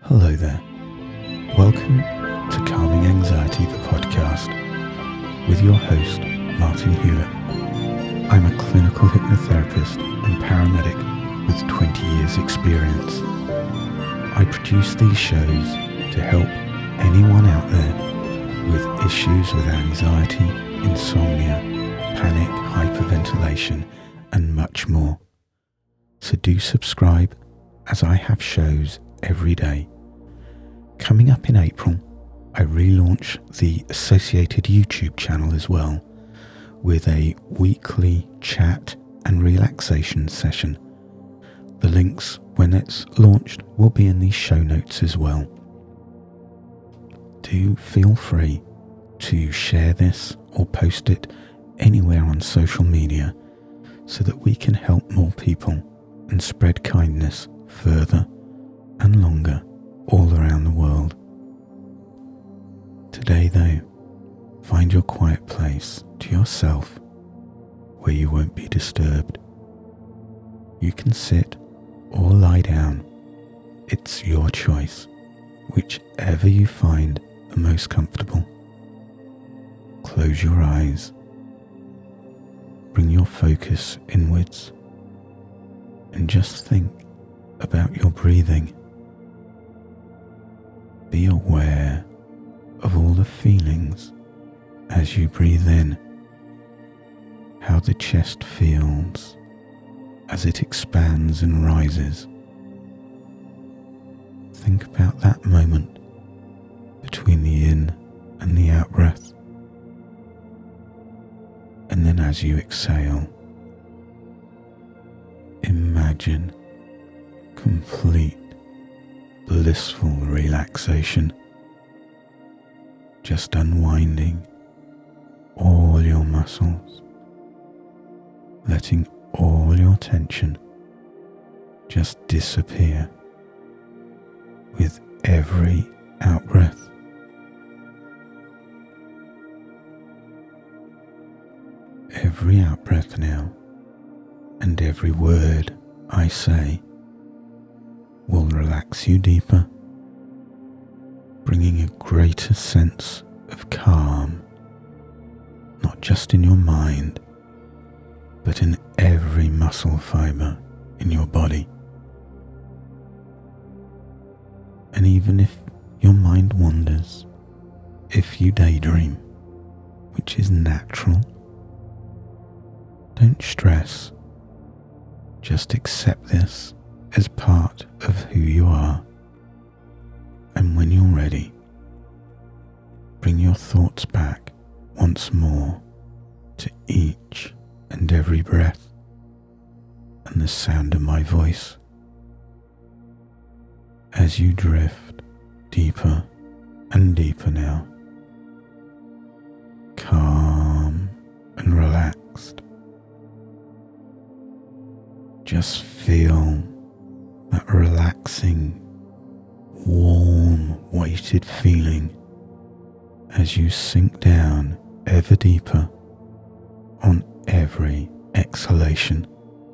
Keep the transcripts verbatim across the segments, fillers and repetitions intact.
Hello there. Welcome to Calming Anxiety, the podcast, with your host, Martin Hewlett. I'm a clinical hypnotherapist and paramedic with twenty years experience. I produce these shows to help anyone out there with issues with anxiety, insomnia, panic, hyperventilation, and much more. So do subscribe, as I have shows every day. Coming up in April, I relaunch the associated YouTube channel as well, with a weekly chat and relaxation session. The links when it's launched will be in these show notes as well. Do feel free to share this or post it anywhere on social media so that we can help more people and spread kindness further and longer all around the world. Today though, find your quiet place to yourself where you won't be disturbed. You can sit or lie down. It's your choice, whichever you find the most comfortable. Close your eyes. Bring your focus inwards and just think about your breathing. Be aware of all the feelings as you breathe in, how the chest feels as it expands and rises. Think about that moment between the in and the out breath. And then as you exhale, imagine complete blissful relaxation, just unwinding all your muscles, letting all your tension just disappear with every out breath. Every out breath now, and every word I say will relax you deeper, bringing a greater sense of calm, not just in your mind, but in every muscle fiber in your body. And even if your mind wanders, if you daydream, which is natural, don't stress. Just accept this as part of who you are. And when you're ready, bring your thoughts back once more to each and every breath and the sound of my voice as you drift deeper and deeper now, calm and relaxed. Just feel that relaxing, warm, weighted feeling as you sink down ever deeper on every exhalation.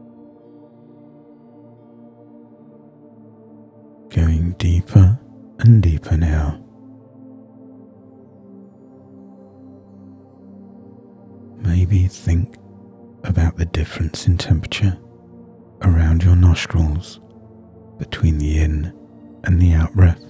Going deeper and deeper now. Maybe think about the difference in temperature around your nostrils between the in and the out breath.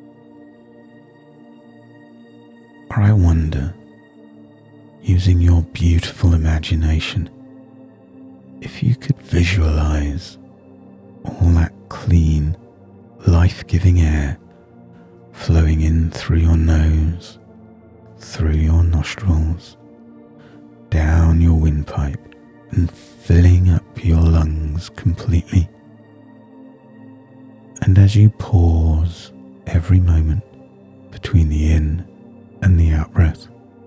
Or I wonder, using your beautiful imagination, if you could visualize all that clean, life-giving air flowing in through your nose, through your nostrils, down your windpipe, and filling up your lungs completely. And as you pause every moment between the in and the out breath,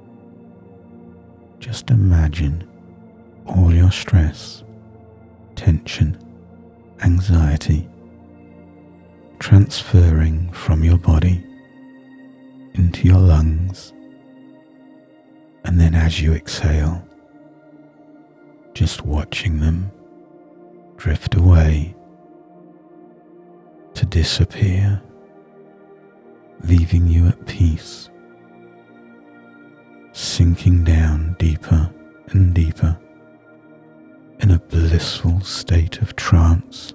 just imagine all your stress, tension, anxiety transferring from your body into your lungs. And then as you exhale, just watching them drift away to disappear leaving you at peace, sinking down deeper and deeper in a blissful state of trance.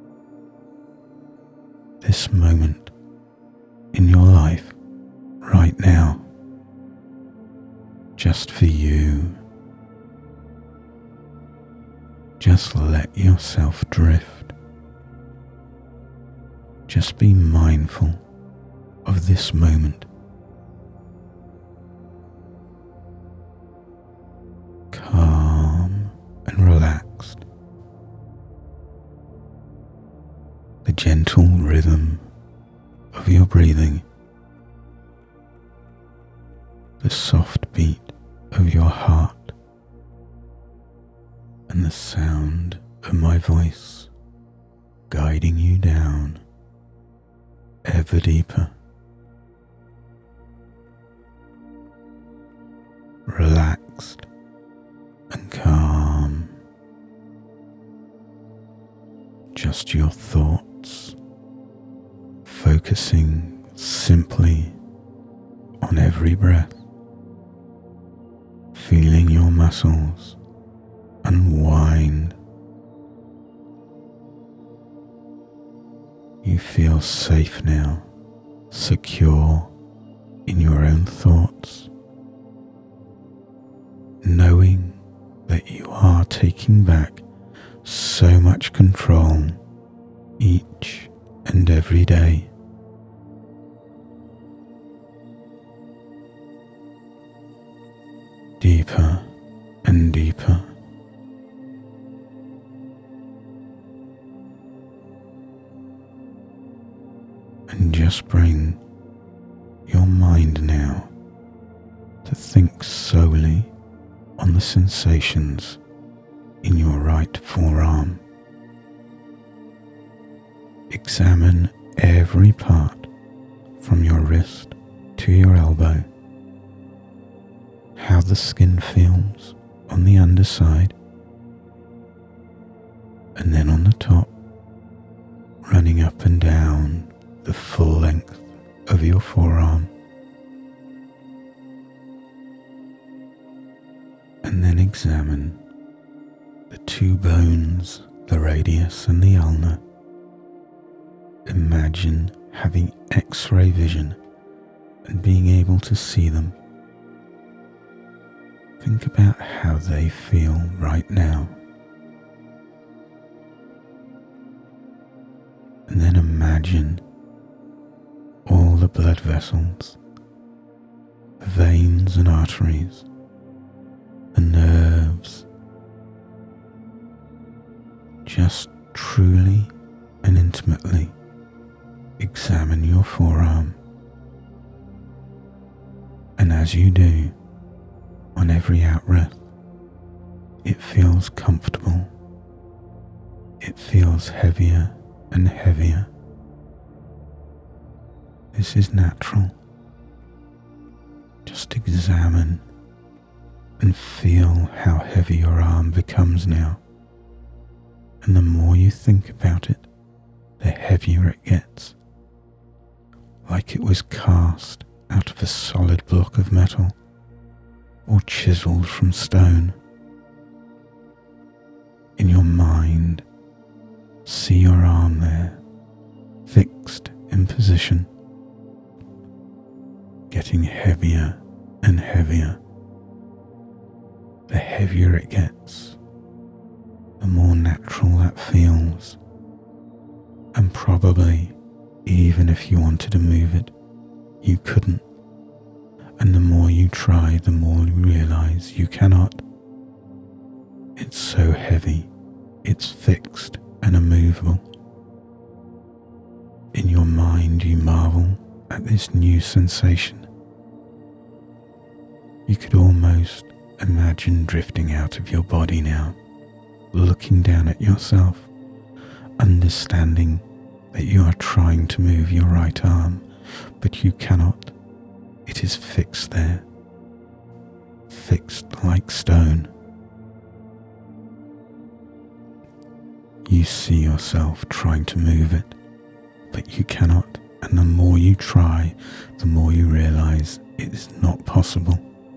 This moment in your life right now, just for you. Just let yourself drift. Just be mindful of this moment. Calm and relaxed. The gentle rhythm of your breathing. The soft beat of your heart. And the sound of my voice guiding you down ever deeper. Relaxed and calm. Just your thoughts, focusing simply on every breath, feeling your muscles unwind. You feel safe now, secure in your own thoughts, knowing that you are taking back so much control each and every day. Deeper and deeper. And just bring your mind now to think solely on the sensations in your right forearm. Examine every part from your wrist to your elbow, how the skin feels on the underside, and then on the top, running up and down the full length of your forearm. And then examine the two bones, the radius and the ulnar. Imagine having X-ray vision and being able to see them. Think about how they feel right now. And then imagine all the blood vessels, the veins and arteries, the nerves. Just truly and intimately examine your forearm. And as you do, on every out-breath, it feels comfortable. It feels heavier and heavier. This is natural. Just examine and feel how heavy your arm becomes now. And the more you think about it, the heavier it gets. Like it was cast out of a solid block of metal or chiseled from stone. In your mind, see your arm there, fixed in position, getting heavier and heavier. The heavier it gets, the more natural that feels. And probably, even if you wanted to move it, you couldn't. And the more you try, the more you realize you cannot. It's so heavy, it's fixed and immovable. In your mind, you marvel at this new sensation. You could almost imagine drifting out of your body now, looking down at yourself, understanding that you are trying to move your right arm, but you cannot. It is fixed there, fixed like stone. You see yourself trying to move it, but you cannot, and the more you try, the more you realize it is not possible.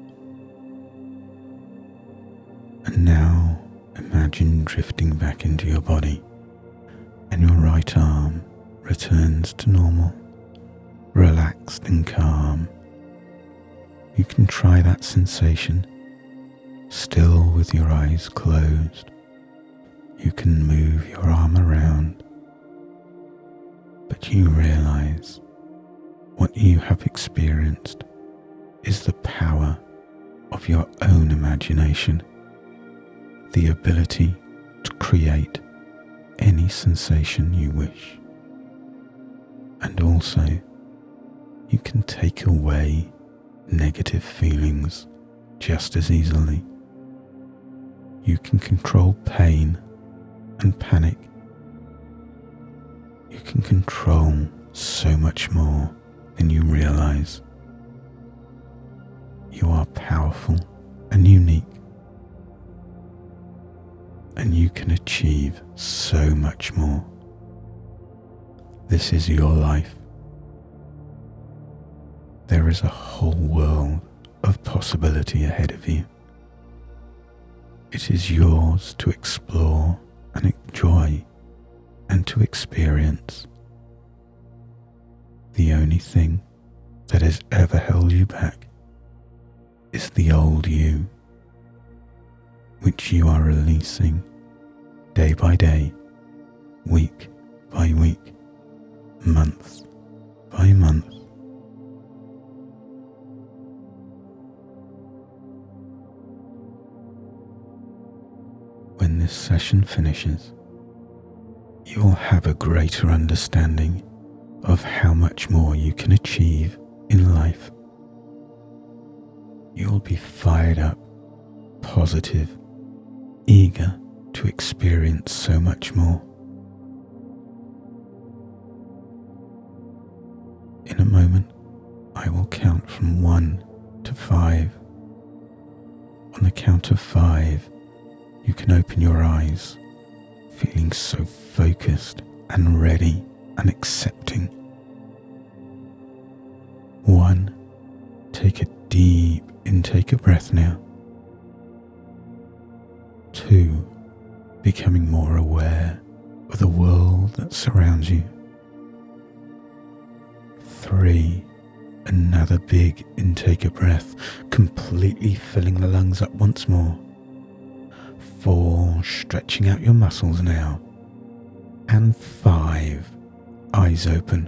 And now imagine drifting back into your body, and your right arm returns to normal, relaxed and calm. You can try that sensation, still with your eyes closed. You can move your arm around, but you realize what you have experienced is the power of your own imagination, the ability to create any sensation you wish. And also, you can take away negative feelings just as easily. You can control pain and panic. You can control so much more than you realize. You are powerful and unique, and you can achieve so much more. This is your life. There is a whole world of possibility ahead of you. It is yours to explore and enjoy and to experience. The only thing that has ever held you back is the old you, which you are releasing day by day, week by week, month by month. When this session finishes, you'll have a greater understanding of how much more you can achieve in life. You'll be fired up, positive, eager to experience so much more. In a moment, I will count from one to five. On the count of five, you can open your eyes, feeling so focused and ready and accepting. One, take a deep intake of breath now. Two, becoming more aware of the world that surrounds you. Three, another big intake of breath, completely filling the lungs up once more. Four, stretching out your muscles now. And five, eyes open.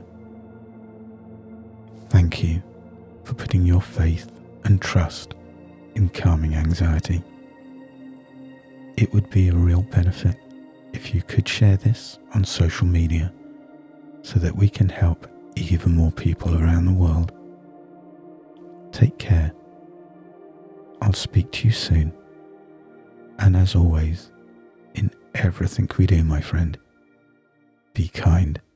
Thank you for putting your faith and trust in calming anxiety. It would be a real benefit if you could share this on social media so that we can help even more people around the world. Take care. I'll speak to you soon. And as always, in everything we do, my friend, be kind.